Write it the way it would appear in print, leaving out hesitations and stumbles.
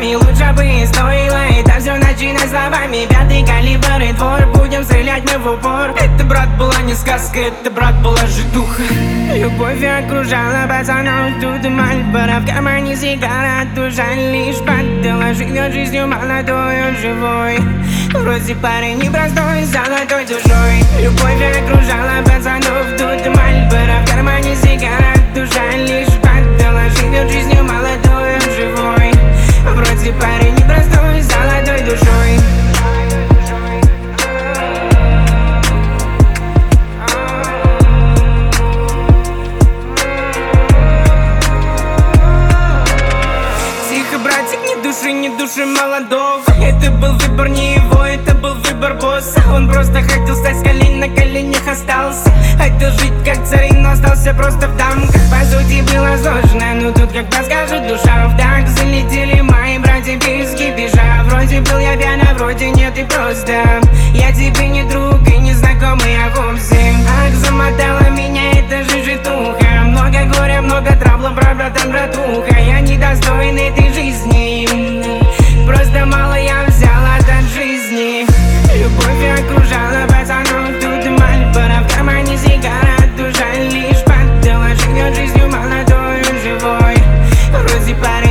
словами, лучше бы и стоило это все начинать словами. Пятый калибр и двор, будем стрелять мы в упор. Это, брат, была не сказка, это, брат, была житуха. Любовь окружала пацанов, тут Мальборо, в кармане сигара, душа лишь поддела. Живет жизнью молодой, он живой, вроде парень непростой, золотой душой. Любовь окружала пацанов, тут Мальборо, в кармане сигара, душа лишь поддела. Живет жизнью молодой, он живой, вроде парень непростой, золотой душой. Не души молодого. Это был выбор не его, это был выбор босса. Он просто хотел стать с колен, на коленях остался. Хотел жить как царь, но остался просто в дамках. По сути было сложно, но тут как подскажет душа. Так залетели мои братья без кипиша. Вроде был я пьяна, вроде нет и просто. Я тебе не друг и не знакомый, а вовсе. Ах, замотала меня эта же житуха. Много горя, много трабла, брат, братан, братуха. Я недостоин этой жизни, просто мало я взял от жизни. Любовь окружала пацанов, тут Мальборо, в кармане сигара, душа лишь поддела. Живет жизнью молодой, он живой, вроде парень